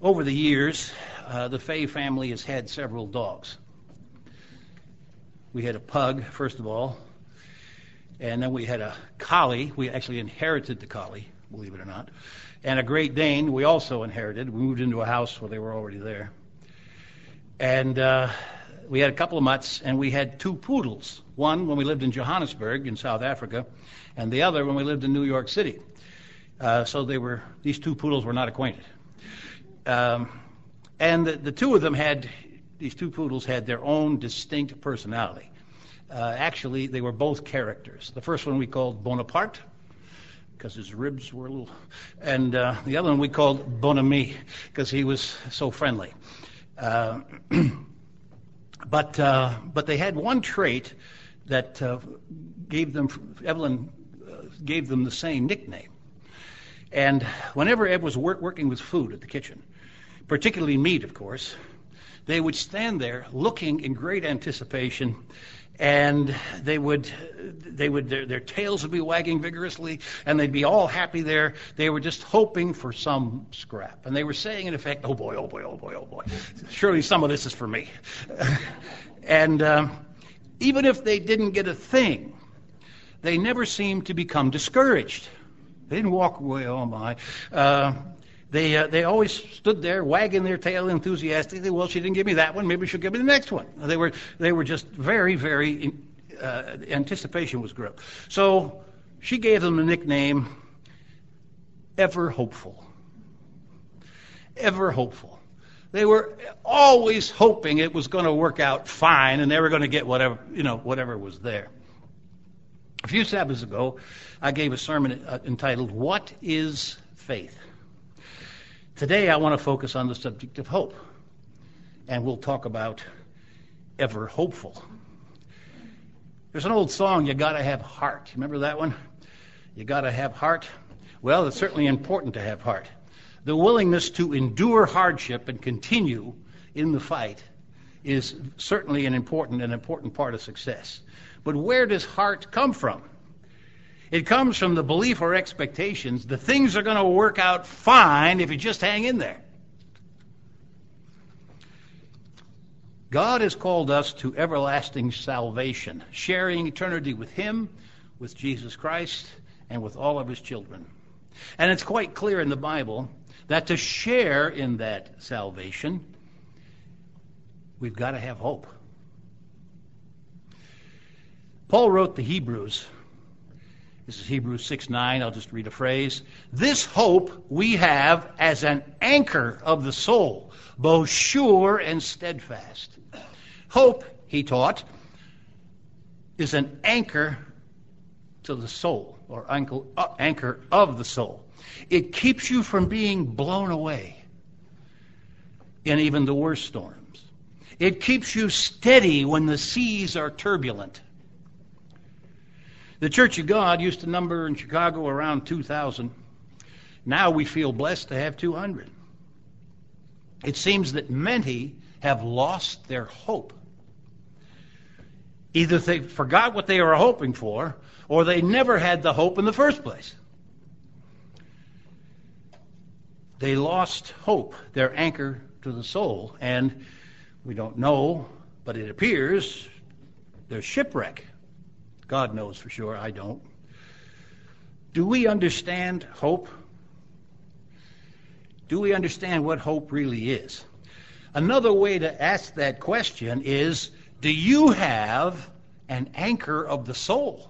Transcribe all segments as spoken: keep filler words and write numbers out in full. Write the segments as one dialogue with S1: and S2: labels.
S1: Over the years, uh, the Fay family has had several dogs. We had a pug, first of all, and then we had a collie. We actually inherited the collie, believe it or not, and a Great Dane we also inherited. We moved into a house where they were already there. And uh, we had a couple of mutts, and we had two poodles, one when we lived in Johannesburg in South Africa, and the other when we lived in New York City. Uh, so they were these two poodles were not acquainted. Um, and the, the two of them had, these two poodles had their own distinct personality. Uh, actually, they were both characters. The first one we called Bonaparte, because his ribs were a little, and uh, the other one we called Bon Ami, because he was so friendly. Uh, but uh, but they had one trait that uh, gave them, Evelyn uh, gave them the same nickname. And whenever Ed was work, working with food at the kitchen, particularly meat, of course, they would stand there looking in great anticipation, and they would, they would, their, their tails would be wagging vigorously, and they'd be all happy there. They were just hoping for some scrap, and they were saying, in effect, "Oh boy, oh boy, oh boy, oh boy, surely some of this is for me." And um, even if they didn't get a thing, they never seemed to become discouraged. They didn't walk away, oh my. Uh, they uh, they always stood there wagging their tail enthusiastically. Well, she didn't give me that one, maybe she'll give me the next one. They were they were just very, very, uh, anticipation was great. So she gave them the nickname Ever Hopeful. Ever Hopeful. They were always hoping it was going to work out fine and they were going to get whatever, you know, whatever was there. A few Sabbaths ago, I gave a sermon entitled, "What is Faith?" Today, I want to focus on the subject of hope, and we'll talk about ever hopeful. There's an old song, "You Gotta Have Heart." Remember that one? You gotta have heart. Well, it's certainly important to have heart. The willingness to endure hardship and continue in the fight is certainly an important, an important part of success. But where does heart come from? It comes from the belief or expectations that things are going to work out fine if you just hang in there. God has called us to everlasting salvation, sharing eternity with Him, with Jesus Christ, and with all of His children. And it's quite clear in the Bible that to share in that salvation, we've got to have hope. Paul wrote the Hebrews. This is Hebrews six nine. I'll just read a phrase. "This hope we have as an anchor of the soul, both sure and steadfast." Hope, he taught, is an anchor to the soul, or anchor of the soul. It keeps you from being blown away in even the worst storms. It keeps you steady when the seas are turbulent. The Church of God used to number in Chicago around two thousand. Now we feel blessed to have two hundred. It seems that many have lost their hope. Either they forgot what they were hoping for, or they never had the hope in the first place. They lost hope, their anchor to the soul, and we don't know, but it appears there's shipwreck. God knows for sure, I don't. Do we understand hope? Do we understand what hope really is? Another way to ask that question is, do you have an anchor of the soul?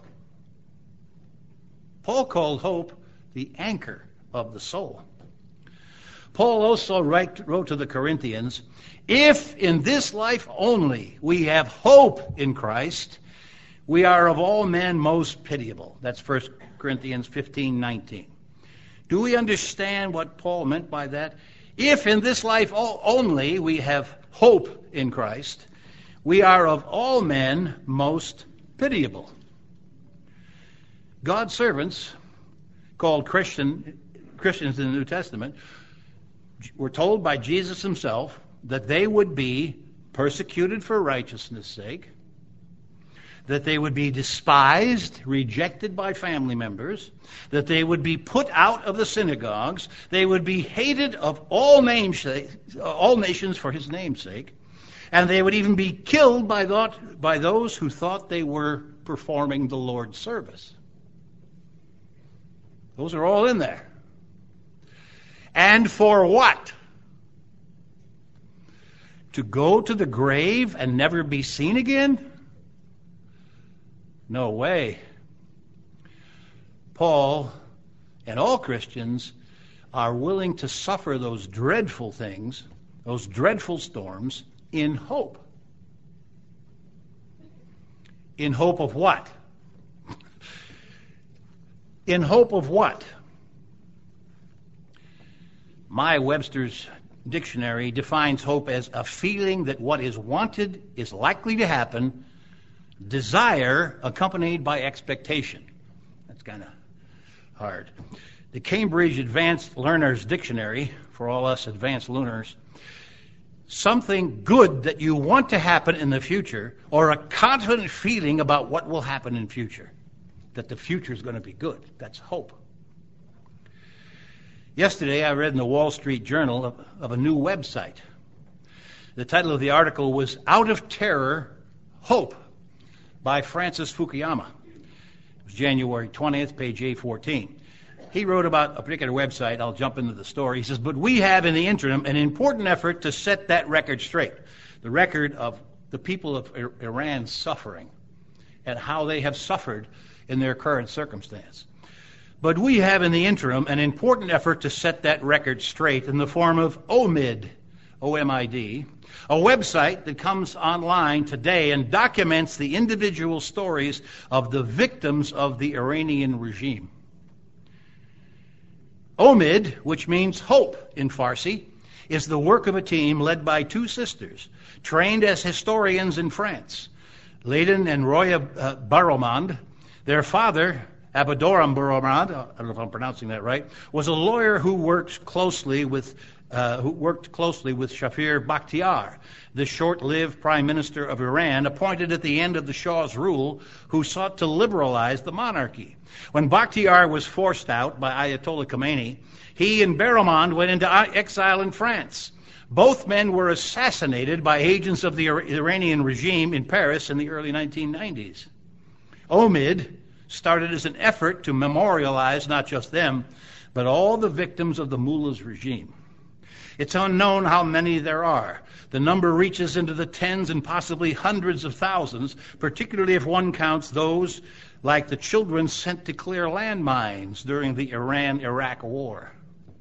S1: Paul called hope the anchor of the soul. Paul also write, wrote to the Corinthians, "If in this life only we have hope in Christ, we are of all men most pitiable." That's First Corinthians fifteen nineteen. Do we understand what Paul meant by that? If in this life only we have hope in Christ, we are of all men most pitiable. God's servants, called Christian, Christians in the New Testament, were told by Jesus himself that they would be persecuted for righteousness' sake. that they would be despised, rejected by family members, that they would be put out of the synagogues, they would be hated of all names, all nations for his name's sake, and they would even be killed by, thought, by those who thought they were performing the Lord's service. Those are all in there. And for what? To go to the grave and never be seen again? No way. Paul and all Christians are willing to suffer those dreadful things, those dreadful storms, in hope. In hope of what? In hope of what? My Webster's dictionary defines hope as a feeling that what is wanted is likely to happen, desire accompanied by expectation. That's kind of hard. The Cambridge Advanced Learners Dictionary, for all us advanced learners, something good that you want to happen in the future, or a confident feeling about what will happen in future, that the future is going to be good. That's hope. Yesterday, I read in the Wall Street Journal of, of a new website. The title of the article was Out of Terror, Hope, by Francis Fukuyama. It was January twentieth, page A fourteen. He wrote about a particular website. I'll jump into the story. He says, but we have in the interim an important effort to set that record straight. The record of the people of Iran suffering and how they have suffered in their current circumstance. But we have in the interim an important effort to set that record straight in the form of O M I D, O M I D, a website that comes online today and documents the individual stories of the victims of the Iranian regime. O M I D, which means hope in Farsi, is the work of a team led by two sisters, trained as historians in France, Leyden and Roya uh, Baromand. Their father, Abadoram Baromand, I don't know if I'm pronouncing that right, was a lawyer who worked closely with uh, who worked closely with Shafir Bakhtiar, the short-lived prime minister of Iran, appointed at the end of the Shah's rule, who sought to liberalize the monarchy. When Bakhtiar was forced out by Ayatollah Khomeini, he and Baromand went into exile in France. Both men were assassinated by agents of the Iranian regime in Paris in the early nineteen nineties. O M I D started as an effort to memorialize not just them, but all the victims of the mullah's regime. It's unknown how many there are. The number reaches into the tens and possibly hundreds of thousands, particularly if one counts those like the children sent to clear landmines during the Iran-Iraq war.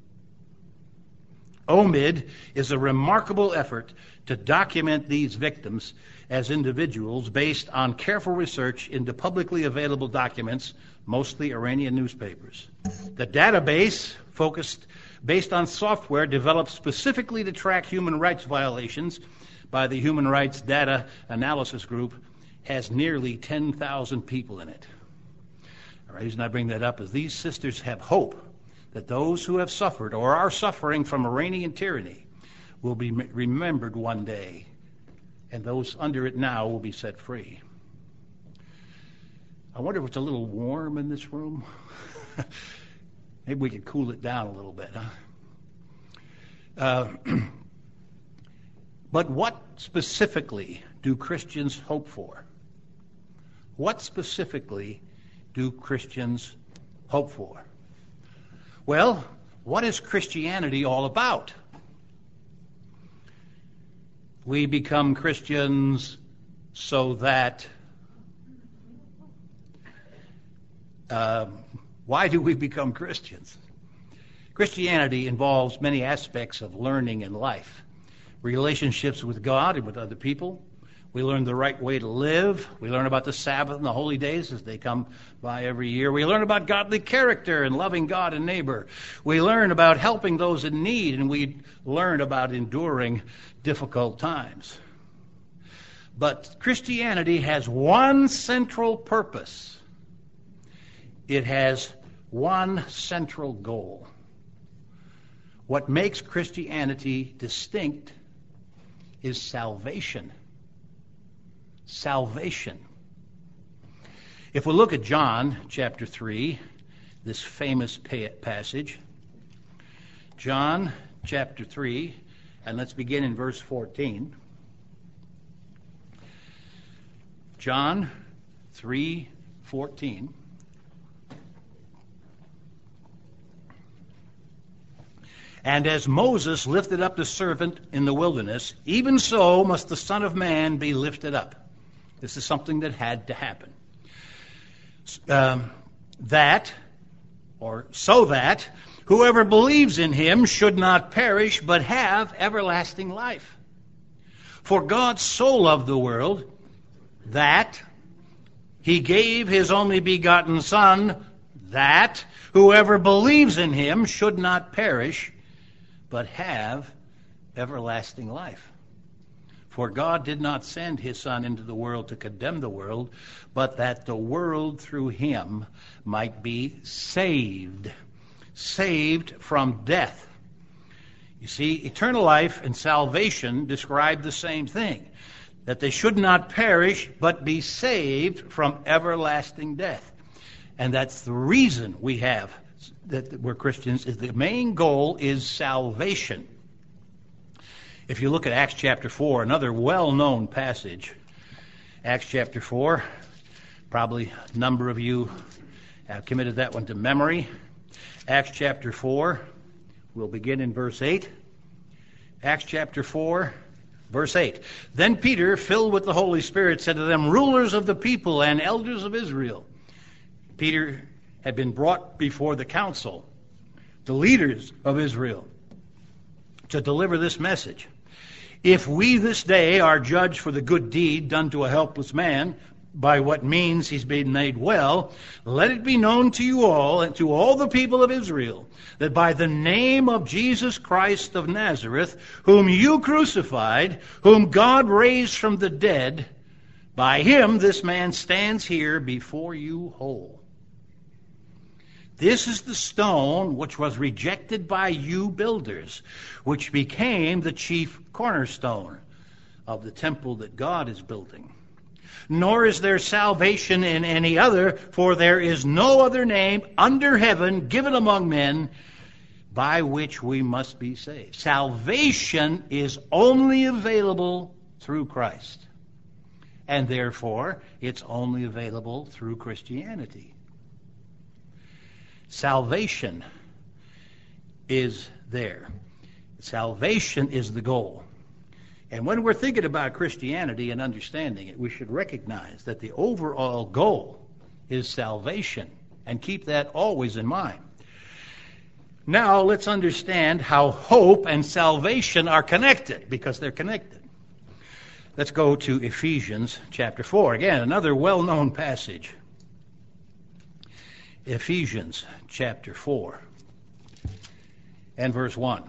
S1: O M I D is a remarkable effort to document these victims as individuals based on careful research into publicly available documents, mostly Iranian newspapers. The database, focused based on software developed specifically to track human rights violations by the Human Rights Data Analysis Group, has nearly ten thousand people in it. The reason I bring that up is these sisters have hope that those who have suffered or are suffering from Iranian tyranny will be remembered one day, and those under it now will be set free. I wonder if it's a little warm in this room. Maybe we could cool it down a little bit, huh? Uh, but what specifically do Christians hope for? What specifically do Christians hope for? Well, what is Christianity all about? We become Christians so that... Uh, why do we become Christians? Christianity involves many aspects of learning in life. Relationships with God and with other people. We learn the right way to live. We learn about the Sabbath and the holy days as they come by every year. We learn about godly character and loving God and neighbor. We learn about helping those in need, and we learn about enduring difficult times. But Christianity has one central purpose. It has one central goal. What makes Christianity distinct is salvation. Salvation. If we look at John chapter three, this famous passage, John chapter three, and let's begin in verse fourteen. John three fourteen. And as Moses lifted up the serpent in the wilderness, even so must the Son of Man be lifted up. This is something that had to happen. Um, that, or so that, whoever believes in him should not perish, but have everlasting life. For God so loved the world that he gave his only begotten Son, that whoever believes in him should not perish, but have everlasting life. For God did not send his Son into the world to condemn the world, but that the world through him might be saved. Saved from death. You see, eternal life and salvation describe the same thing. That they should not perish, but be saved from everlasting death. And that's the reason we have that we're Christians, is the main goal is salvation. If you look at Acts chapter four, another well-known passage, Acts chapter four, probably a number of you have committed that one to memory. Acts chapter four, we'll begin in verse eight. Acts chapter four, verse eight. Then Peter, filled with the Holy Spirit, said to them, rulers of the people and elders of Israel. Peter had been brought before the council, the leaders of Israel, to deliver this message. If we this day are judged for the good deed done to a helpless man, by what means he's been made well, let it be known to you all and to all the people of Israel, that by the name of Jesus Christ of Nazareth, whom you crucified, whom God raised from the dead, by him this man stands here before you whole. This is the stone which was rejected by you builders, which became the chief cornerstone of the temple that God is building. Nor is there salvation in any other, for there is no other name under heaven given among men by which we must be saved. Salvation is only available through Christ. And therefore, it's only available through Christianity. Salvation is there. Salvation is the goal. And when we're thinking about Christianity and understanding it, we should recognize that the overall goal is salvation, and keep that always in mind. Now let's understand how hope and salvation are connected, because they're connected. Let's go to Ephesians chapter four. Again, another well-known passage. Ephesians chapter four and verse one.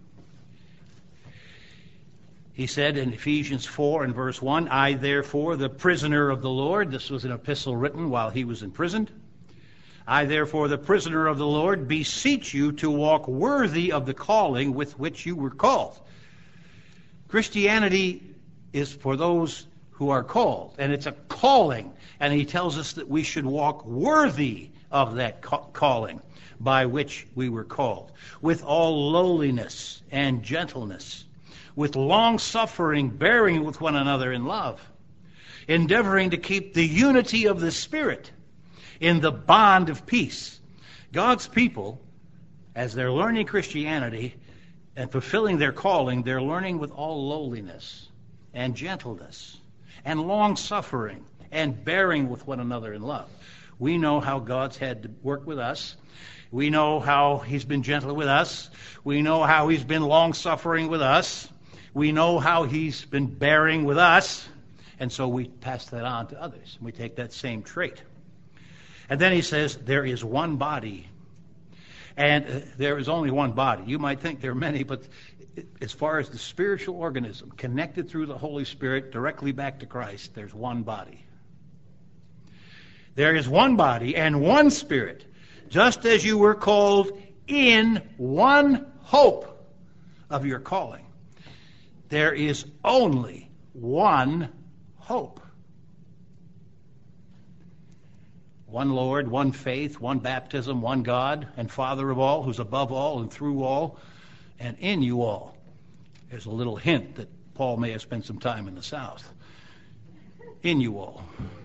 S1: He said in Ephesians four and verse one, I therefore, the prisoner of the Lord, this was an epistle written while he was imprisoned, I therefore, the prisoner of the Lord, beseech you to walk worthy of the calling with which you were called. Christianity is for those who are called, and it's a calling, and he tells us that we should walk worthy of that calling by which we were called, with all lowliness and gentleness, with long-suffering, bearing with one another in love, endeavoring to keep the unity of the Spirit in the bond of peace. God's people, as they're learning Christianity and fulfilling their calling, they're learning with all lowliness and gentleness and long-suffering and bearing with one another in love. We know how God's had to work with us. We know how he's been gentle with us. We know how he's been long-suffering with us. We know how he's been bearing with us. And so we pass that on to others. We take that same trait. And then he says, there is one body. And uh, there is only one body. You might think there are many, but as far as the spiritual organism connected through the Holy Spirit directly back to Christ, there's one body. There is one body and one Spirit, just as you were called in one hope of your calling. There is only one hope. One Lord, one faith, one baptism, one God and Father of all, who's above all and through all and in you all. There's a little hint that Paul may have spent some time in the South. In you all.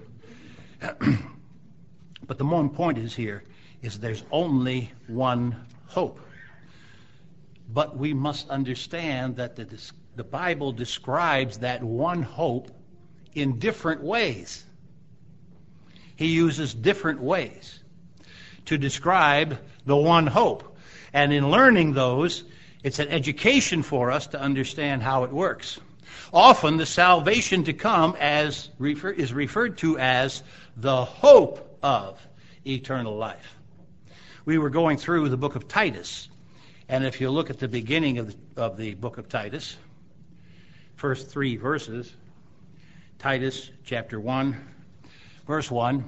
S1: But the main point is here is there's only one hope. But we must understand that the, the Bible describes that one hope in different ways. He uses different ways to describe the one hope. And in learning those, it's an education for us to understand how it works. Often the salvation to come as refer, is referred to as the hope of eternal life. We were going through the book of Titus, and if you look at the beginning of the, of the book of Titus, first three verses, Titus chapter one, verse one,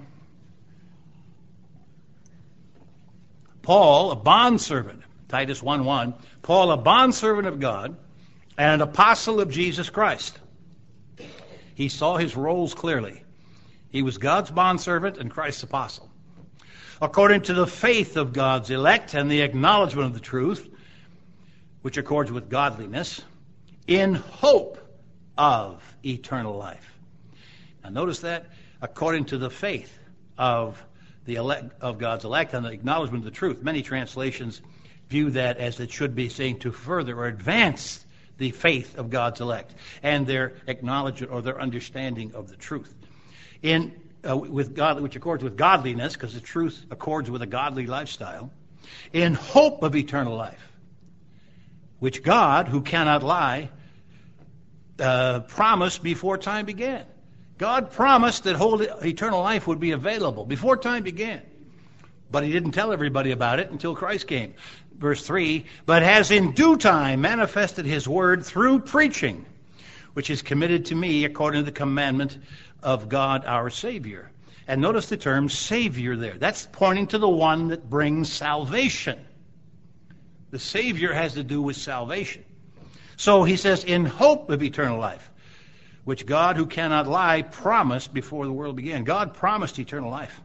S1: Paul, a bondservant, Titus one one, Paul, a bondservant of God and an apostle of Jesus Christ. He saw his roles clearly. He was God's bondservant and Christ's apostle. According to the faith of God's elect and the acknowledgement of the truth, which accords with godliness, in hope of eternal life. Now notice that, according to the faith of the elect, of God's elect and the acknowledgement of the truth. Many translations view that as it should be saying to further or advance the faith of God's elect and their acknowledgement or their understanding of the truth. In uh, with God, which accords with godliness, because the truth accords with a godly lifestyle, in hope of eternal life, which God, who cannot lie, uh, promised before time began. God promised that whole eternal life would be available before time began. But he didn't tell everybody about it until Christ came. Verse three, but has in due time manifested his word through preaching, which is committed to me according to the commandment of God our Savior. And notice the term Savior there. That's pointing to the one that brings salvation. The Savior has to do with salvation. So he says, in hope of eternal life, which God, who cannot lie, promised before the world began. God promised eternal life.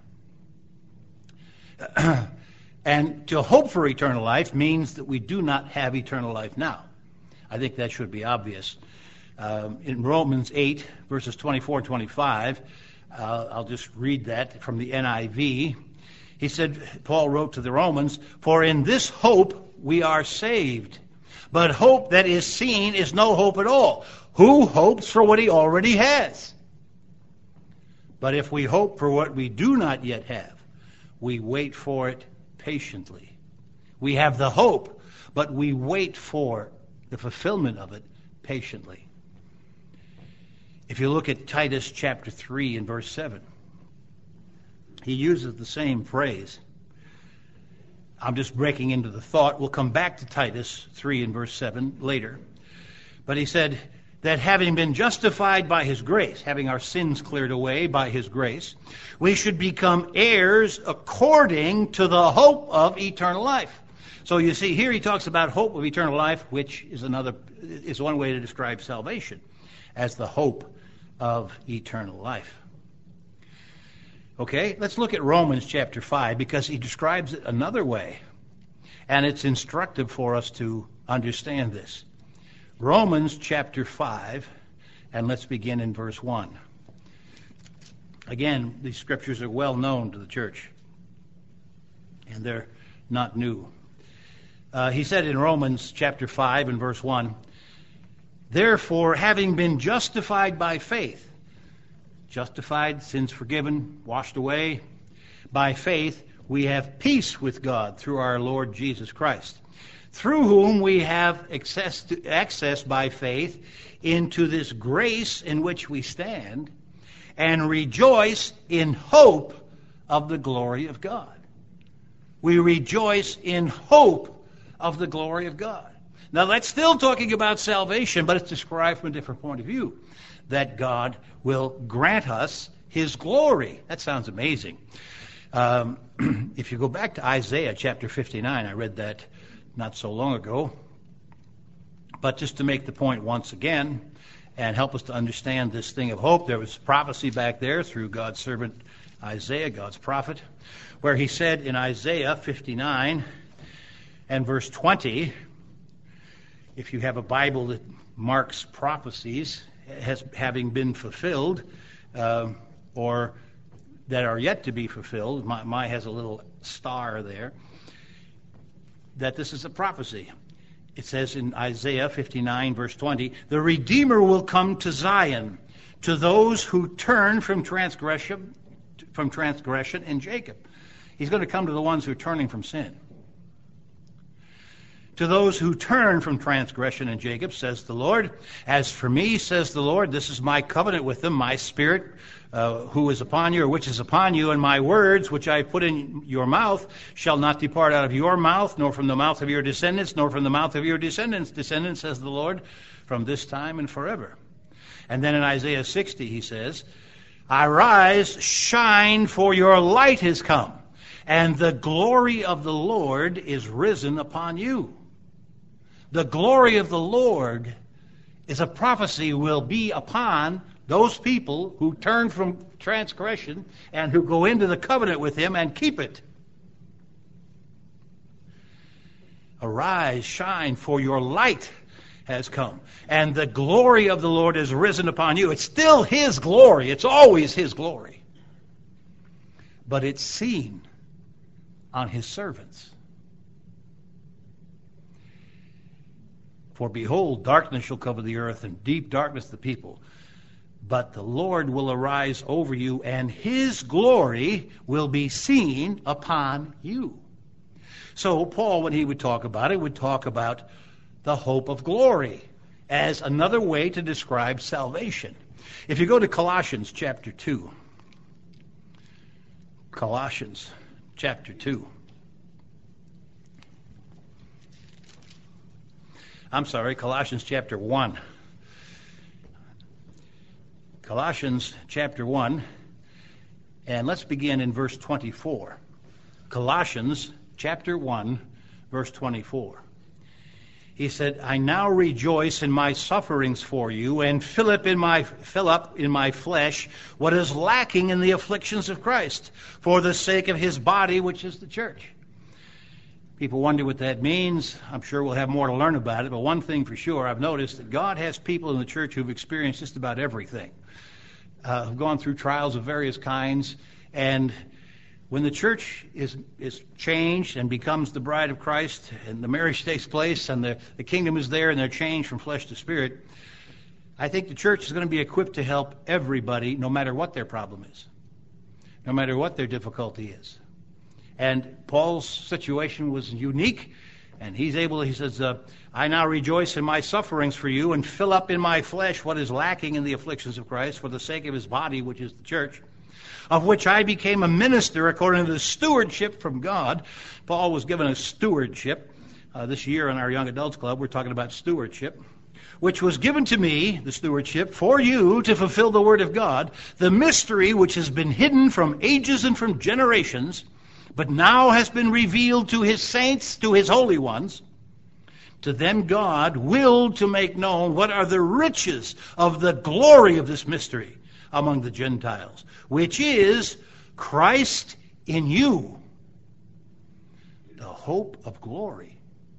S1: And to hope for eternal life means that we do not have eternal life now. I think that should be obvious. Um, in Romans eight, verses twenty-four and twenty-five, uh, I'll just read that from the N I V. He said, Paul wrote to the Romans, for in this hope we are saved. But hope that is seen is no hope at all. Who hopes for what he already has? But if we hope for what we do not yet have, we wait for it patiently. We have the hope, but we wait for the fulfillment of it patiently. If you look at Titus chapter three and verse seven, he uses the same phrase. I'm just breaking into the thought. We'll come back to Titus three and verse seven later. But he said that having been justified by his grace, having our sins cleared away by his grace, we should become heirs according to the hope of eternal life. So you see, here he talks about hope of eternal life, which is another is one way to describe salvation, as the hope of eternal life. Okay, let's look at Romans chapter five, because he describes it another way, and it's instructive for us to understand this. Romans chapter five, and let's begin in verse one. Again, these scriptures are well known to the church, and they're not new. Uh, he said in Romans chapter five and verse one, therefore, having been justified by faith, justified, sins forgiven, washed away, by faith, we have peace with God through our Lord Jesus Christ, through whom we have access, to, access by faith into this grace in which we stand, and rejoice in hope of the glory of God. We rejoice in hope of the glory of God. Now that's still talking about salvation, but it's described from a different point of view, that God will grant us his glory. That sounds amazing. Um, if you go back to Isaiah chapter fifty-nine, I read that not so long ago, but just to make the point once again and help us to understand this thing of hope, there was prophecy back there through God's servant Isaiah, God's prophet, where he said in Isaiah fifty-nine and verse twenty, if you have a Bible that marks prophecies as having been fulfilled, uh, or that are yet to be fulfilled, my, my has a little star there, that this is a prophecy. It says in Isaiah fifty-nine, verse twenty, the Redeemer will come to Zion, to those who turn from transgression, from transgression in Jacob. He's going to come to the ones who are turning from sin. To those who turn from transgression in Jacob, says the Lord. As for me, says the Lord, this is my covenant with them, my spirit, uh, who is upon you, or which is upon you, and my words, which I put in your mouth, shall not depart out of your mouth, nor from the mouth of your descendants, nor from the mouth of your descendants, descendants, says the Lord, from this time and forever. And then in Isaiah sixty, he says, arise, shine, for your light has come, and the glory of the Lord is risen upon you. The glory of the Lord is a prophecy will be upon those people who turn from transgression and who go into the covenant with him and keep it. Arise, shine, for your light has come, and the glory of the Lord is risen upon you. It's still his glory. It's always his glory. But it's seen on his servants. For behold, darkness shall cover the earth, and deep darkness the people. But the Lord will arise over you, and his glory will be seen upon you. So Paul, when he would talk about it, would talk about the hope of glory as another way to describe salvation. If you go to Colossians chapter two, Colossians chapter two. I'm sorry, Colossians chapter one. Colossians chapter one, and let's begin in verse twenty-four. Colossians chapter one, verse twenty-four. He said, I now rejoice in my sufferings for you, and fill up in my fill up in my flesh what is lacking in the afflictions of Christ, for the sake of his body, which is the church. People wonder what that means. I'm sure we'll have more to learn about it, but one thing for sure, I've noticed that God has people in the church who've experienced just about everything, uh, who've gone through trials of various kinds, and when the church is is changed and becomes the bride of Christ, and the marriage takes place, and the, the kingdom is there, and they're changed from flesh to spirit, I think the church is going to be equipped to help everybody, no matter what their problem is, no matter what their difficulty is. And Paul's situation was unique, and he's able, he says, uh, I now rejoice in my sufferings for you, and fill up in my flesh what is lacking in the afflictions of Christ, for the sake of his body, which is the church, of which I became a minister according to the stewardship from God. Paul was given a stewardship. Uh, this year in our Young Adults Club, we're talking about stewardship, which was given to me, the stewardship, for you to fulfill the word of God, the mystery which has been hidden from ages and from generations, but now has been revealed to his saints, to his holy ones. To them God willed to make known what are the riches of the glory of this mystery among the Gentiles, which is Christ in you, the hope of glory.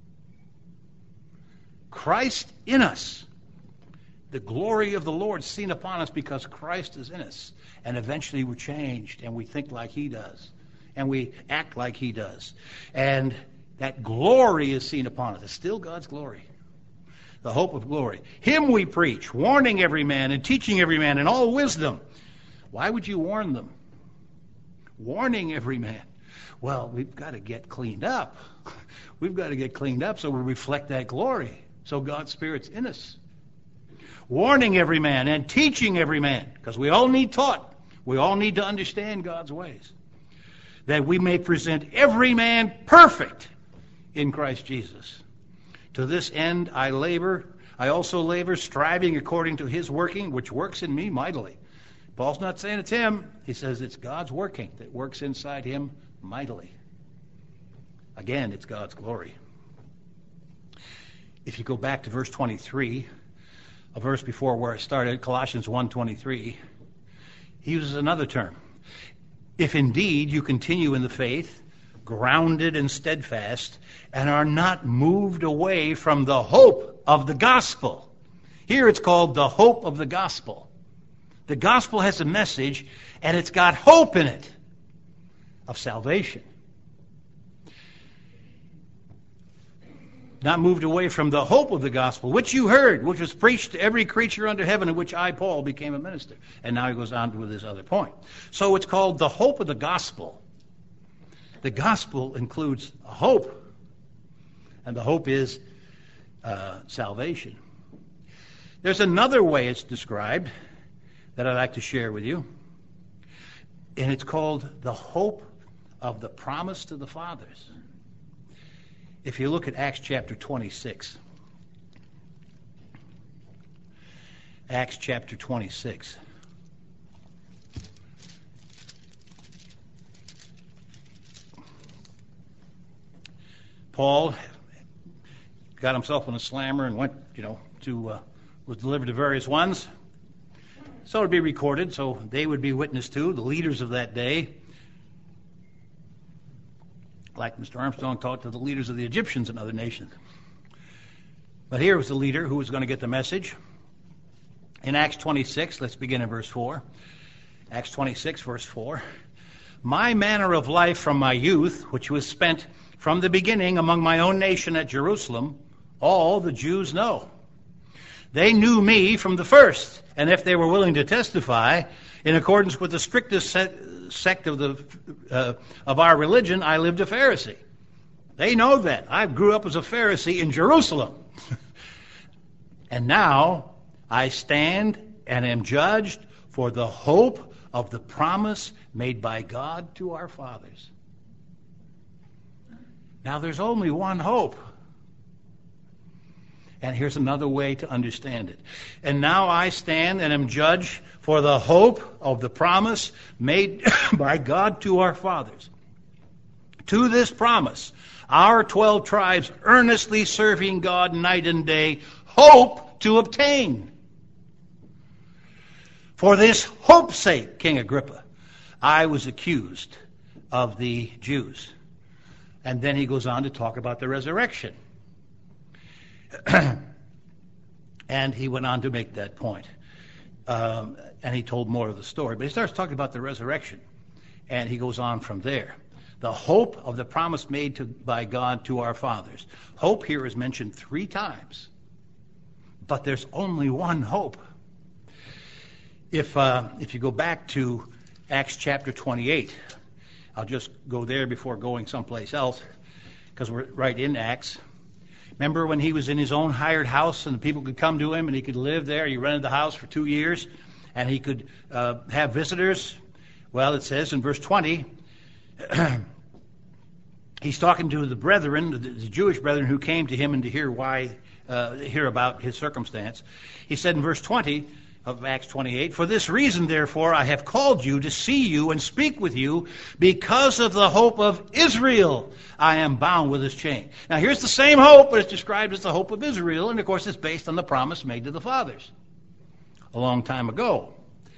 S1: Christ in us, the glory of the Lord seen upon us because Christ is in us. And eventually we're changed, and we think like he does, and we act like he does. And that glory is seen upon us. It's still God's glory. The hope of glory. Him we preach, warning every man and teaching every man in all wisdom. Why would you warn them? Warning every man. Well, we've got to get cleaned up. We've got to get cleaned up so we reflect that glory. So God's Spirit's in us. Warning every man and teaching every man, because we all need taught. We all need to understand God's ways, that we may present every man perfect in Christ Jesus. To this end I labor, I also labor, striving according to his working, which works in me mightily. Paul's not saying it's him. He says it's God's working that works inside him mightily. Again, it's God's glory. If you go back to verse twenty-three, a verse before where I started, Colossians one twenty-three, he uses another term. if indeed you continue in the faith, grounded and steadfast, and are not moved away from the hope of the gospel. Here it's called the hope of the gospel. The gospel has a message, and it's got hope in it of salvation. Not moved away from the hope of the gospel, which you heard, which was preached to every creature under heaven, in which I, Paul, became a minister. And now he goes on with this other point. So it's called the hope of the gospel. The gospel includes a hope, and the hope is uh, salvation. There's another way it's described that I'd like to share with you, and it's called the hope of the promise to the fathers. If you look at Acts chapter twenty-six, Acts chapter twenty-six. Paul got himself in a slammer and went, you know, to, uh, was delivered to various ones. So it would be recorded, so they would be witness to, the leaders of that day. Like Mister Armstrong talked to the leaders of the Egyptians and other nations. But here was the leader who was going to get the message. In Acts twenty-six, let's begin in verse four. Acts twenty-six, verse four. My manner of life from my youth, which was spent from the beginning among my own nation at Jerusalem, all the Jews know. They knew me from the first, and if they were willing to testify, in accordance with the strictest set, sect of the uh, of our religion, I lived a Pharisee. They know that. I grew up as a Pharisee in Jerusalem. And now I stand and am judged for the hope of the promise made by God to our fathers. Now there's only one hope. And here's another way to understand it. And now I stand and am judged for the hope of the promise made by God to our fathers. To this promise, our twelve tribes earnestly serving God night and day, hope to obtain. For this hope's sake, King Agrippa, I was accused of the Jews. And then he goes on to talk about the resurrection. And he went on to make that point. Um, and he told more of the story. But he starts talking about the resurrection. And he goes on from there. The hope of the promise made to, by God to our fathers. Hope here is mentioned three times. But there's only one hope. If, uh, if you go back to Acts chapter twenty-eight, I'll just go there before going someplace else, because we're right in Acts. Remember when he was in his own hired house and the people could come to him and he could live there? He rented the house for two years and he could uh, have visitors. Well, it says in verse twenty, he's talking to the brethren, the, the Jewish brethren who came to him and to hear why, uh, hear about his circumstance. He said in verse twenty of Acts twenty-eight, for this reason, therefore, I have called you to see you and speak with you because of the hope of Israel. I am bound with this chain. Now, here's the same hope, but it's described as the hope of Israel, and of course, it's based on the promise made to the fathers a long time ago.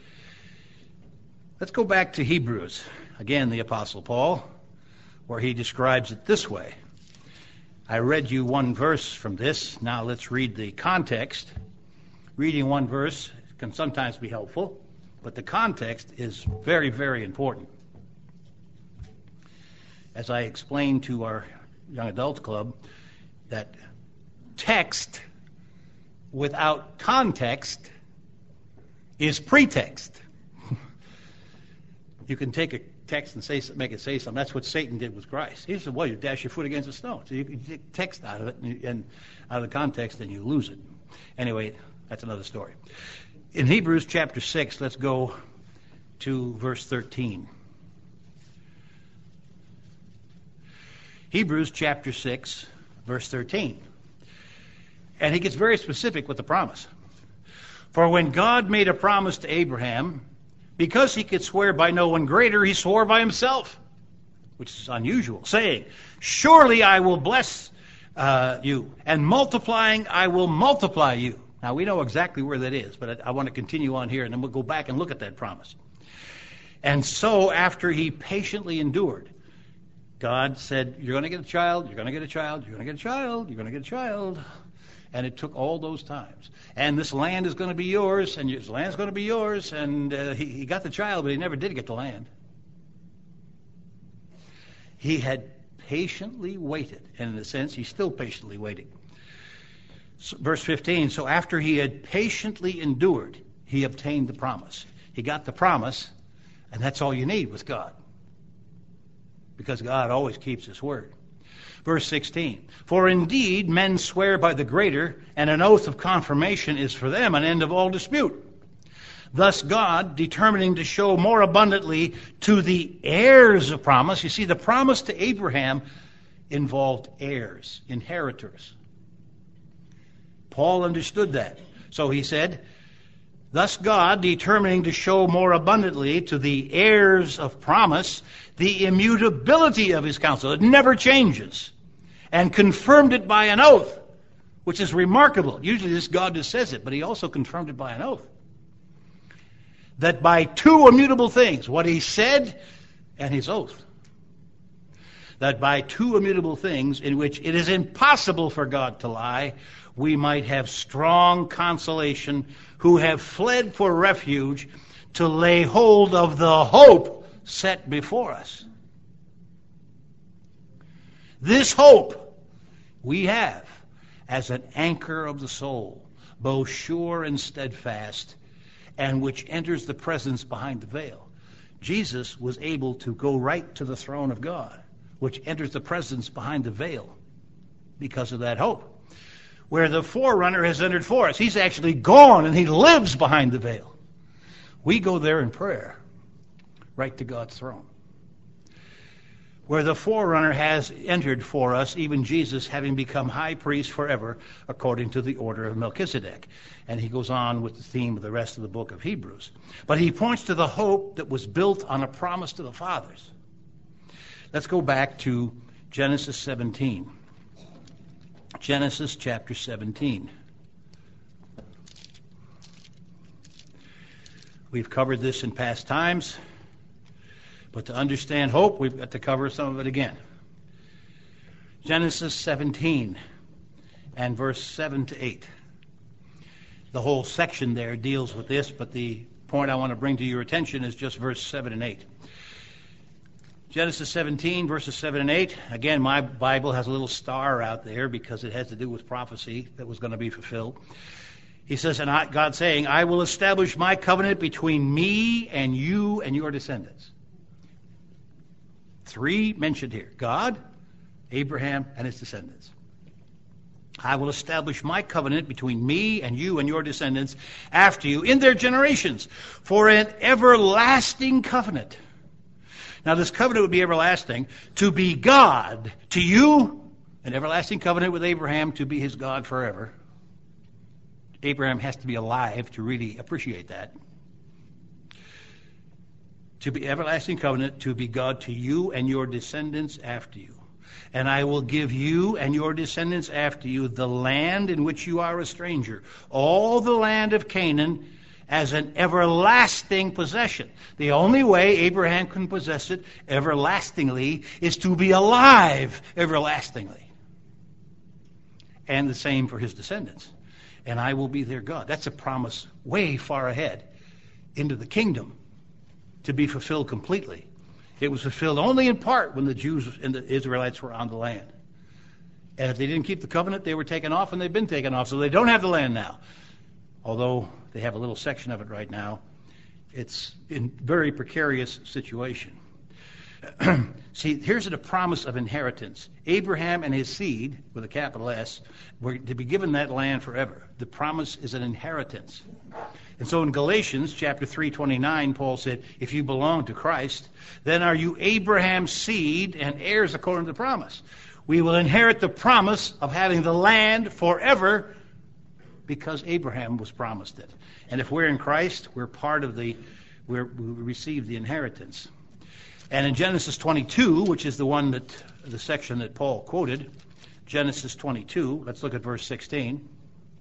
S1: Let's go back to Hebrews. Again, the Apostle Paul, where he describes it this way. I read you one verse from this. Now let's read the context. Reading one verse can sometimes be helpful, but the context is very, very important. As I explained to our young adults club, that text without context is pretext. You can take a text and say, make it say something. That's what Satan did with Christ. He said, well, you dash your foot against a stone. So you can take text out of it, and, and out of the context, and you lose it. Anyway, that's another story. In Hebrews chapter six, let's go to verse thirteen. Hebrews chapter six, verse thirteen. And he gets very specific with the promise. For when God made a promise to Abraham, because he could swear by no one greater, he swore by himself, which is unusual, saying, surely I will bless uh, you, and multiplying I will multiply you. Now, we know exactly where that is, but I, I want to continue on here, and then we'll go back and look at that promise. And so after he patiently endured, God said, you're going to get a child, you're going to get a child, you're going to get a child, you're going to get a child. And it took all those times. And this land is going to be yours, and this land's going to be yours. And uh, he, he got the child, but he never did get the land. He had patiently waited. And in a sense, he's still patiently waiting. So, verse fifteen, so after he had patiently endured, he obtained the promise. He got the promise, and that's all you need with God. Because God always keeps his word. Verse sixteen, for indeed men swear by the greater, and an oath of confirmation is for them an end of all dispute. Thus God, determining to show more abundantly to the heirs of promise, you see, the promise to Abraham involved heirs, inheritors. Paul understood that. So he said, thus God, determining to show more abundantly to the heirs of promise the immutability of his counsel. It never changes. And confirmed it by an oath, which is remarkable. Usually this God just says it, but he also confirmed it by an oath. That by two immutable things, what he said and his oath, that by two immutable things in which it is impossible for God to lie, we might have strong consolation who have fled for refuge to lay hold of the hope set before us. This hope we have as an anchor of the soul, both sure and steadfast, and which enters the presence behind the veil. Jesus was able to go right to the throne of God, which enters the presence behind the veil because of that hope. Where the forerunner has entered for us. He's actually gone and he lives behind the veil. We go there in prayer, right to God's throne. Where the forerunner has entered for us, even Jesus having become high priest forever, according to the order of Melchizedek. And he goes on with the theme of the rest of the book of Hebrews. But he points to the hope that was built on a promise to the fathers. Let's go back to Genesis seventeen. Genesis chapter seventeen. We've covered this in past times, but to understand hope, we've got to cover some of it again. Genesis seventeen and verse seven to eight. The whole section there deals with this, but the point I want to bring to your attention is just verse seven and eight. Genesis seventeen, verses seven and eight. Again, my Bible has a little star out there because it has to do with prophecy that was going to be fulfilled. He says, and I, God saying, I will establish my covenant between me and you and your descendants. Three mentioned here. God, Abraham, and his descendants. I will establish my covenant between me and you and your descendants after you in their generations for an everlasting covenant. Now, this covenant would be everlasting, to be God to you, an everlasting covenant with Abraham to be his God forever. Abraham has to be alive to really appreciate that. To be everlasting covenant, to be God to you and your descendants after you. And I will give you and your descendants after you the land in which you are a stranger, all the land of Canaan, as an everlasting possession. The only way Abraham can possess it everlastingly is to be alive everlastingly. And the same for his descendants. And I will be their God. That's a promise way far ahead into the kingdom to be fulfilled completely. It was fulfilled only in part when the Jews and the Israelites were on the land. And if they didn't keep the covenant, they were taken off, and they've been taken off. So they don't have the land now. Although they have a little section of it right now, it's in very precarious situation. See, here's a promise of inheritance. Abraham and his seed, with a capital S, were to be given that land forever. The promise is an inheritance. And so in Galatians chapter three twenty-nine, Paul said, if you belong to Christ, then are you Abraham's seed and heirs according to the promise. We will inherit the promise of having the land forever because Abraham was promised it. And if we're in Christ, we're part of the, we're, we receive the inheritance. And in Genesis twenty-two, which is the one that, the section that Paul quoted, Genesis twenty-two, let's look at verse sixteen.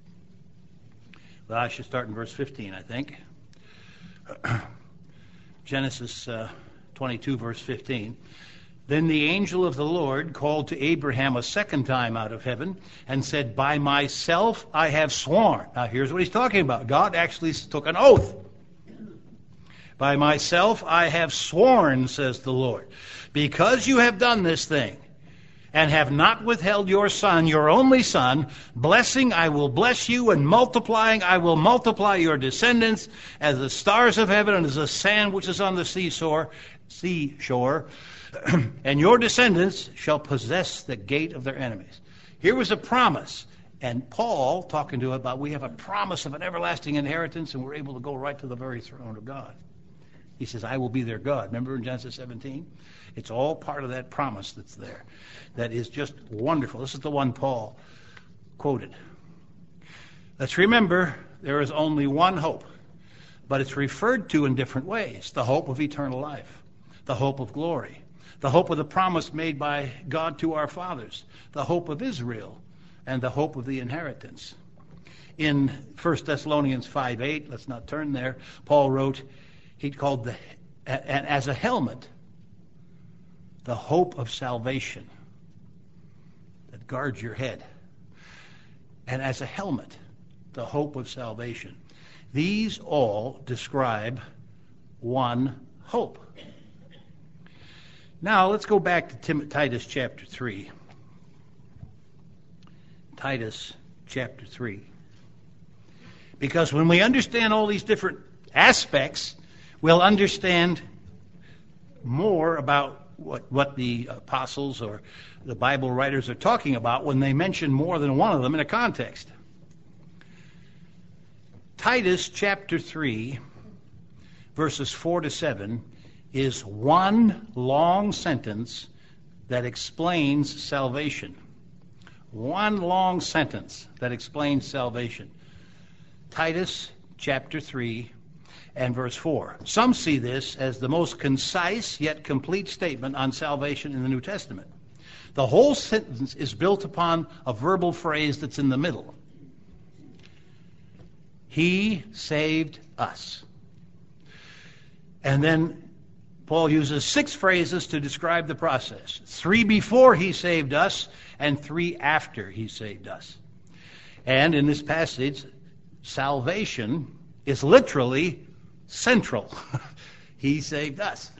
S1: Well, I should start in verse fifteen, I think. Genesis uh, twenty-two, verse fifteen. Then the angel of the Lord called to Abraham a second time out of heaven and said, by myself I have sworn. Now here's what he's talking about. God actually took an oath. By myself I have sworn, says the Lord, because you have done this thing and have not withheld your son, your only son, blessing I will bless you, and multiplying I will multiply your descendants as the stars of heaven and as the sand which is on the seashore, seashore. And your descendants shall possess the gate of their enemies. Here was a promise. And Paul, talking to about, we have a promise of an everlasting inheritance, and we're able to go right to the very throne of God. He says, I will be their God. Remember in Genesis seventeen? It's all part of that promise that's there. That is just wonderful. This is the one Paul quoted. Let's remember, there is only one hope, but it's referred to in different ways. The hope of eternal life, the hope of glory, the hope of the promise made by God to our fathers, the hope of Israel, and the hope of the inheritance. In First Thessalonians five eight, let's not turn there, Paul wrote, he called the, and as a helmet, the hope of salvation that guards your head. And as a helmet, the hope of salvation. These all describe one hope. Now, let's go back to Tim- Titus chapter three. Titus chapter three. Because when we understand all these different aspects, we'll understand more about what, what the apostles or the Bible writers are talking about when they mention more than one of them in a context. Titus chapter three, verses four to seven, is one long sentence that explains salvation. One long sentence that explains salvation. Titus chapter three and verse four. Some see this as the most concise yet complete statement on salvation in the New Testament. The whole sentence is built upon a verbal phrase that's in the middle. He saved us. And then Paul uses six phrases to describe the process. Three before he saved us, and three after he saved us. And in this passage, salvation is literally central. He saved us.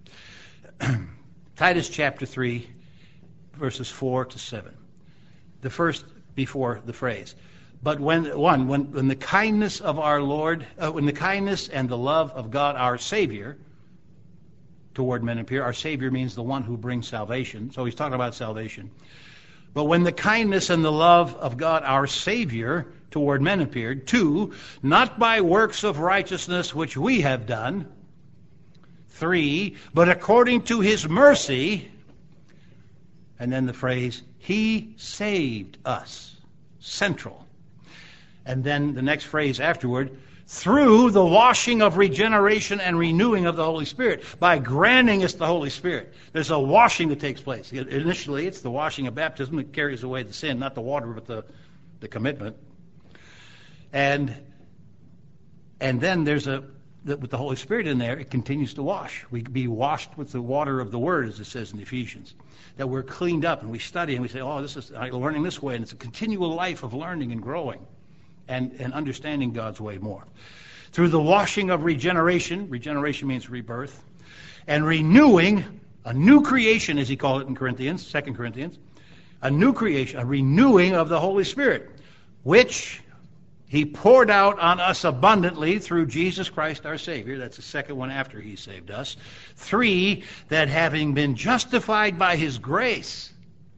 S1: Titus chapter three, verses four to seven. The first before the phrase. But when one, when, when the kindness of our Lord, uh, when the kindness and the love of God our Savior toward men appear. Our Savior means the one who brings salvation. So he's talking about salvation. But when the kindness and the love of God our Savior toward men appeared, two, not by works of righteousness which we have done, three, but according to his mercy, and then the phrase, he saved us, central. And then the next phrase afterward, through the washing of regeneration and renewing of the Holy Spirit, by granting us the Holy Spirit. There's a washing that takes place. Initially, it's the washing of baptism that carries away the sin, not the water, but the, the commitment. And and then there's a, with the Holy Spirit in there, it continues to wash. We be washed with the water of the Word, as it says in Ephesians. That we're cleaned up and we study and we say, oh, this is I'm learning this way. And it's a continual life of learning and growing. And, and understanding God's way more. Through the washing of regeneration, regeneration means rebirth, and renewing, a new creation, as he called it in Corinthians, Second Corinthians, a new creation, a renewing of the Holy Spirit, which he poured out on us abundantly through Jesus Christ our Savior. That's the second one after he saved us. Three, that having been justified by his grace,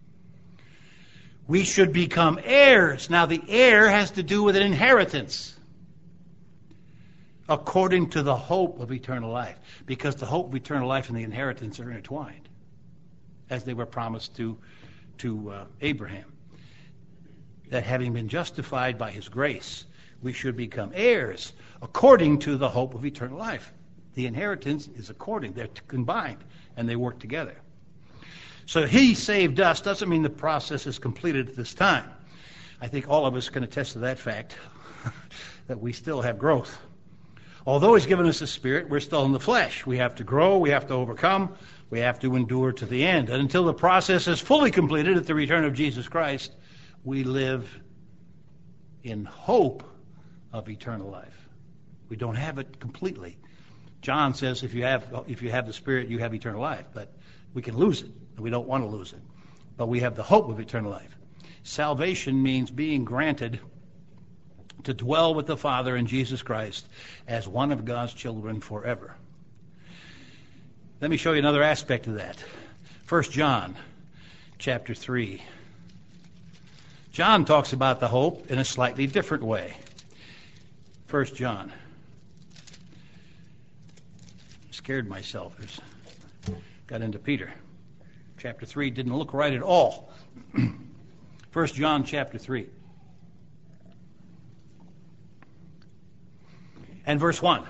S1: we should become heirs. Now, the heir has to do with an inheritance according to the hope of eternal life, because the hope of eternal life and the inheritance are intertwined, as they were promised to, to uh, Abraham. That having been justified by his grace, we should become heirs according to the hope of eternal life. The inheritance is according. They're combined, and they work together. So he saved us doesn't mean the process is completed at this time. I think all of us can attest to that fact, that we still have growth. Although he's given us the Spirit, we're still in the flesh. We have to grow, we have to overcome, we have to endure to the end. And until the process is fully completed at the return of Jesus Christ, we live in hope of eternal life. We don't have it completely. John says if you have if you have the Spirit, you have eternal life. But we can lose it, and we don't want to lose it. But we have the hope of eternal life. Salvation means being granted to dwell with the Father in Jesus Christ as one of God's children forever. Let me show you another aspect of that. First John chapter three. John talks about the hope in a slightly different way. First John. Scared myself. Got into Peter. Chapter three didn't look right at all. First John chapter three. And verse one.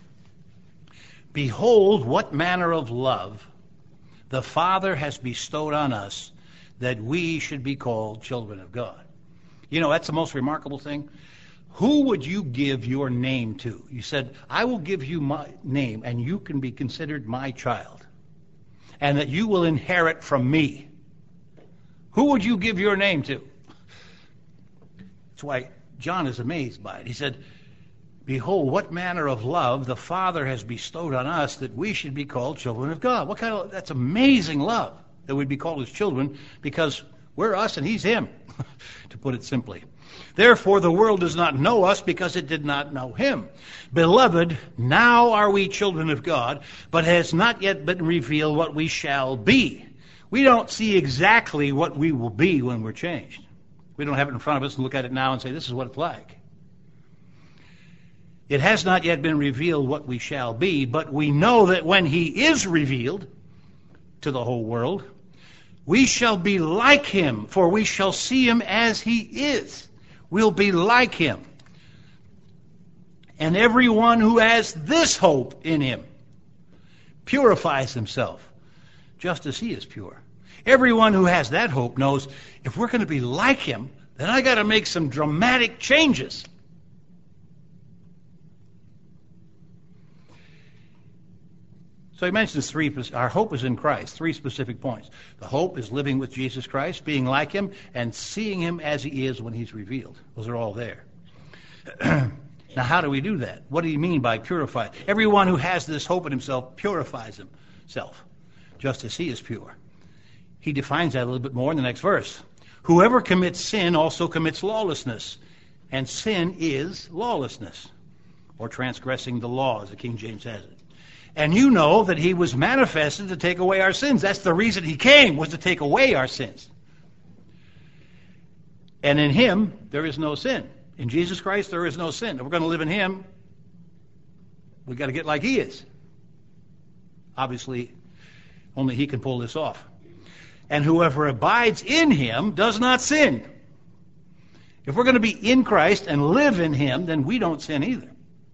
S1: Behold, what manner of love the Father has bestowed on us, that we should be called children of God. You know, that's the most remarkable thing. Who would you give your name to? You said, I will give you my name, and you can be considered my child, and that you will inherit from me. Who would you give your name to? That's why John is amazed by it. He said, behold, what manner of love the Father has bestowed on us, that we should be called children of God. What kind of, that's amazing love, that we'd be called his children, because we're us and he's him, to put it simply. Therefore the world does not know us, because it did not know him. Beloved, now are we children of God, but has not yet been revealed what we shall be. We don't see exactly what we will be when we're changed. We don't have it in front of us and look at it now and say, this is what it's like. It has not yet been revealed what we shall be, but we know that when he is revealed to the whole world, we shall be like him, for we shall see him as he is. We'll be like him. And everyone who has this hope in him purifies himself, just as he is pure. Everyone who has that hope knows, if we're going to be like him, then I got to make some dramatic changes. So he mentions three, our hope is in Christ, three specific points. The hope is living with Jesus Christ, being like him, and seeing him as he is when he's revealed. Those are all there. Now, how do we do that? What do you mean by purify? Everyone who has this hope in himself purifies himself, just as he is pure. He defines that a little bit more in the next verse. Whoever commits sin also commits lawlessness, and sin is lawlessness, or transgressing the law, as the King James has it. And you know that he was manifested to take away our sins. That's the reason he came, was to take away our sins. And in him, there is no sin. In Jesus Christ, there is no sin. If we're going to live in him, we've got to get like he is. Obviously, only he can pull this off. And whoever abides in him does not sin. If we're going to be in Christ and live in him, then we don't sin either.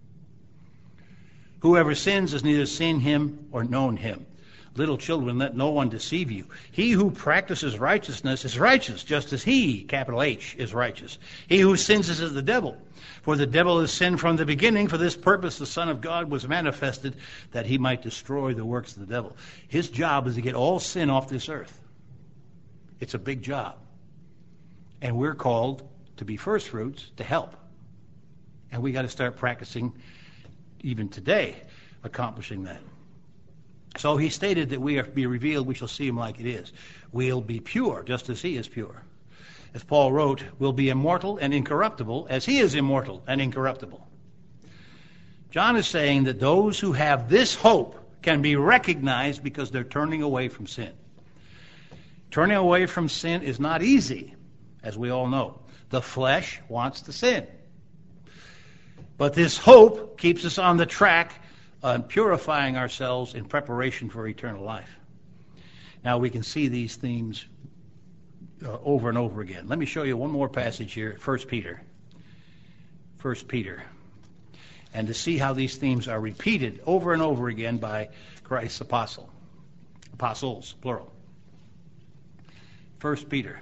S1: Whoever sins has neither seen him or known him. Little children, let no one deceive you. He who practices righteousness is righteous, just as he, capital H, is righteous. He who sins is of the devil. For the devil has sinned from the beginning. For this purpose the Son of God was manifested, that he might destroy the works of the devil. His job is to get all sin off this earth. It's a big job. And we're called to be first fruits, to help. And we got to start practicing even today, accomplishing that. So he stated that we are to be revealed, we shall see him like it is. We'll be pure, just as he is pure. As Paul wrote, we'll be immortal and incorruptible, as he is immortal and incorruptible. John is saying that those who have this hope can be recognized because they're turning away from sin. Turning away from sin is not easy, as we all know. The flesh wants to sin. But this hope keeps us on the track on purifying ourselves in preparation for eternal life. Now we can see these themes uh, over and over again. Let me show you one more passage here, First Peter. First Peter. And to see how these themes are repeated over and over again by Christ's apostle. Apostles, plural. First Peter.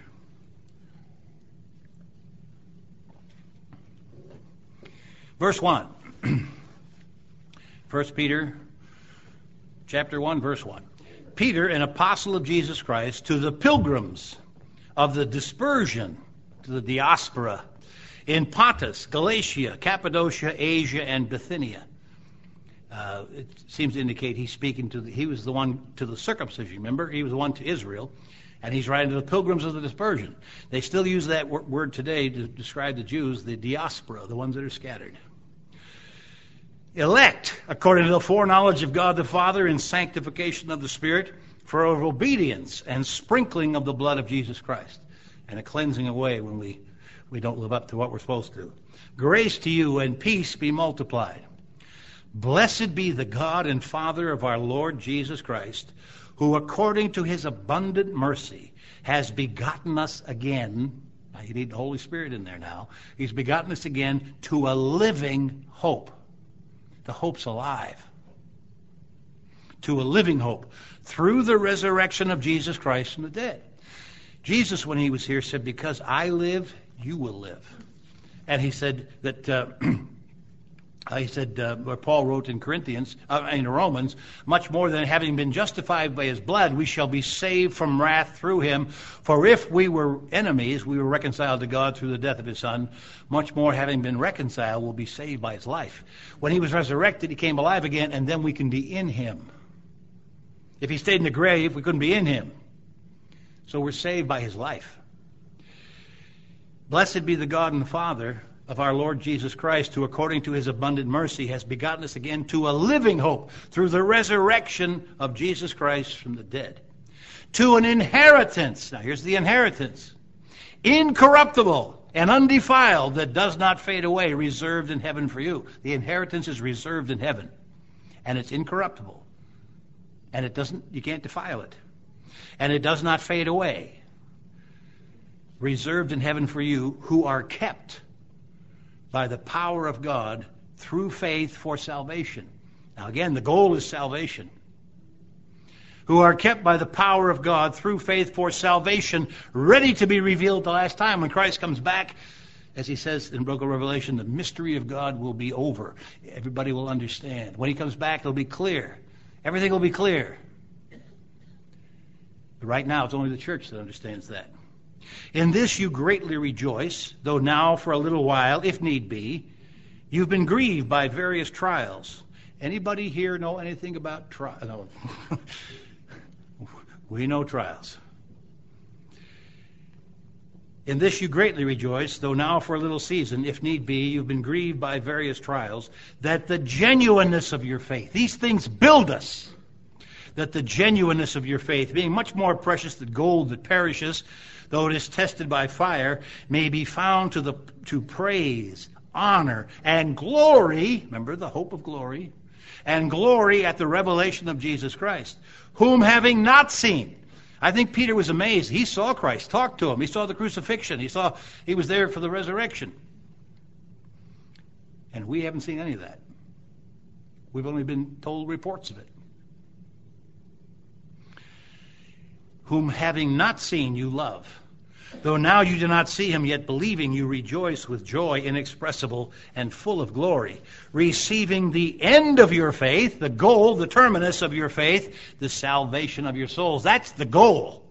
S1: Verse one. First Peter chapter one, verse one. Peter, an apostle of Jesus Christ, to the pilgrims of the dispersion, to the diaspora, in Pontus, Galatia, Cappadocia, Asia, and Bithynia. Uh, it seems to indicate he's speaking to the, he was the one to the circumcision, remember? He was the one to Israel, and he's writing to the pilgrims of the dispersion. They still use that w- word today to describe the Jews, the diaspora, the ones that are scattered. Elect, according to the foreknowledge of God the Father in sanctification of the Spirit, for our obedience and sprinkling of the blood of Jesus Christ, and a cleansing away when we, we don't live up to what we're supposed to. Grace to you and peace be multiplied. Blessed be the God and Father of our Lord Jesus Christ, who according to his abundant mercy has begotten us again. Now you need the Holy Spirit in there now. He's begotten us again to a living hope. The hope's alive. To a living hope through the resurrection of Jesus Christ from the dead. Jesus, when he was here, said, because I live, you will live. And he said that, uh, he said, uh, where Paul wrote in Corinthians, uh, in Romans, much more than having been justified by his blood, we shall be saved from wrath through him. For if we were enemies, we were reconciled to God through the death of his Son. Much more, having been reconciled, will be saved by his life. When he was resurrected, he came alive again, and then we can be in him. If he stayed in the grave, we couldn't be in him. So we're saved by his life. Blessed be the God and Father of our Lord Jesus Christ, who according to his abundant mercy has begotten us again to a living hope through the resurrection of Jesus Christ from the dead, to an inheritance. Now here's the inheritance. Incorruptible and undefiled, that does not fade away, reserved in heaven for you. The inheritance is reserved in heaven, and it's incorruptible. And it doesn't, you can't defile it. And it does not fade away. Reserved in heaven for you, who are kept by the power of God through faith for salvation. Now again, the goal is salvation. Who are kept by the power of God through faith for salvation, ready to be revealed the last time. When Christ comes back, as he says in Book of Revelation, the mystery of God will be over. Everybody will understand. When he comes back, it'll be clear. Everything will be clear. But right now, it's only the church that understands that. In this you greatly rejoice, though now for a little while, if need be, you've been grieved by various trials. Anybody here know anything about trials? No. We know trials. In this you greatly rejoice, though now for a little season, if need be, you've been grieved by various trials, that the genuineness of your faith, these things build us, that the genuineness of your faith, being much more precious than gold that perishes, though it is tested by fire, may be found to the to praise, honor, and glory, remember the hope of glory, and glory at the revelation of Jesus Christ, whom having not seen. I think Peter was amazed. He saw Christ, talked to him. He saw the crucifixion. He saw he was there for the resurrection. And we haven't seen any of that. We've only been told reports of it. Whom having not seen you love. Though now you do not see him, yet believing you rejoice with joy inexpressible and full of glory, receiving the end of your faith, the goal, the terminus of your faith, the salvation of your souls. That's the goal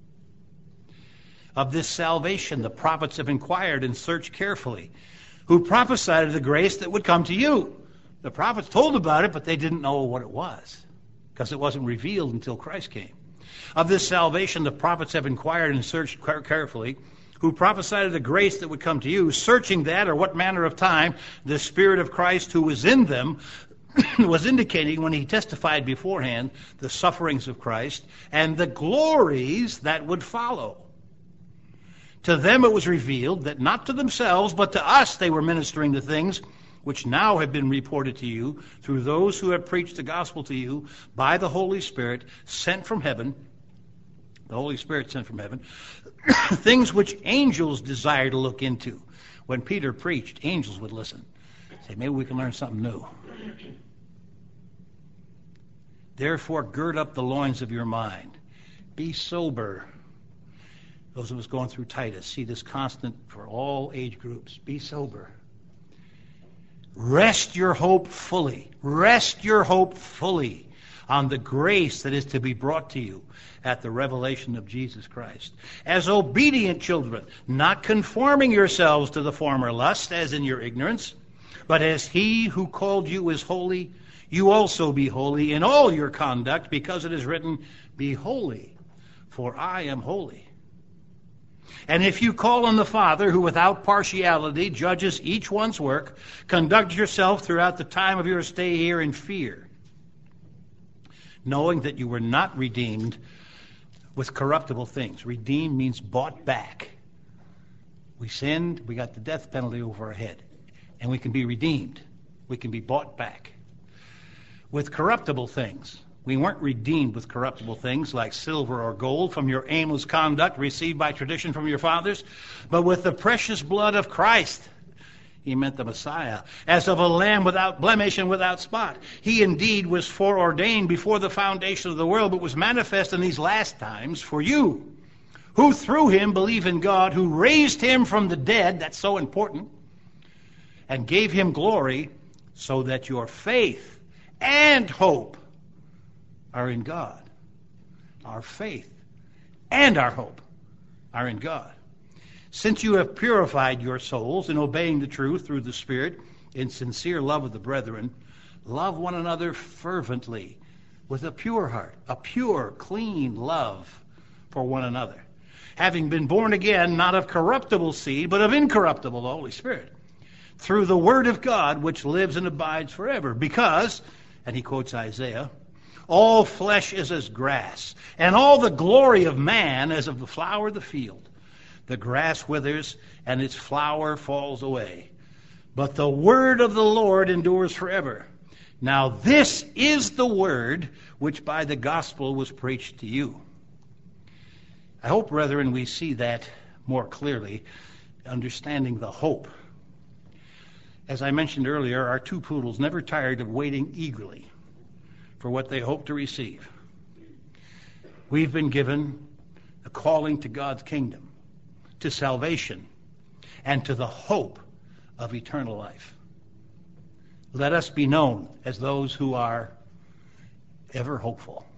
S1: of this salvation. The prophets have inquired and searched carefully, who prophesied of the grace that would come to you. The prophets told about it, but they didn't know what it was, because it wasn't revealed until Christ came. Of this salvation the prophets have inquired and searched carefully, who prophesied of the grace that would come to you, searching that, or what manner of time the Spirit of Christ who was in them was indicating when he testified beforehand the sufferings of Christ and the glories that would follow. To them it was revealed that not to themselves, but to us they were ministering the things which now have been reported to you through those who have preached the gospel to you by the Holy Spirit sent from heaven, the Holy Spirit sent from heaven, things which angels desire to look into. When Peter preached, angels would listen. Say, maybe we can learn something new. Therefore, gird up the loins of your mind. Be sober. Those of us going through Titus see this constant for all age groups. Be sober. Rest your hope fully. Rest your hope fully on the grace that is to be brought to you at the revelation of Jesus Christ. As obedient children, not conforming yourselves to the former lust, as in your ignorance, but as he who called you is holy, you also be holy in all your conduct, because it is written, be holy, for I am holy. And if you call on the Father, who without partiality judges each one's work, conduct yourself throughout the time of your stay here in fear, knowing that you were not redeemed with corruptible things. Redeemed means bought back. We sinned, we got the death penalty over our head, and we can be redeemed. We can be bought back with corruptible things. We weren't redeemed with corruptible things like silver or gold from your aimless conduct received by tradition from your fathers, but with the precious blood of Christ. He meant the Messiah, as of a lamb without blemish and without spot. He indeed was foreordained before the foundation of the world, but was manifest in these last times for you, who through him believe in God, who raised him from the dead, that's so important, and gave him glory, so that your faith and hope are in God. Our faith and our hope are in God. Since you have purified your souls in obeying the truth through the Spirit, in sincere love of the brethren, love one another fervently with a pure heart, a pure, clean love for one another, having been born again, not of corruptible seed, but of incorruptible, the Holy Spirit, through the word of God, which lives and abides forever. Because, and he quotes Isaiah, all flesh is as grass, and all the glory of man as of the flower of the field. The grass withers, and its flower falls away, but the word of the Lord endures forever. Now this is the word which by the gospel was preached to you. I hope, brethren, we see that more clearly, understanding the hope. As I mentioned earlier, our two poodles never tired of waiting eagerly for what they hope to receive. We've been given a calling to God's kingdom, to salvation, and to the hope of eternal life. Let us be known as those who are ever hopeful.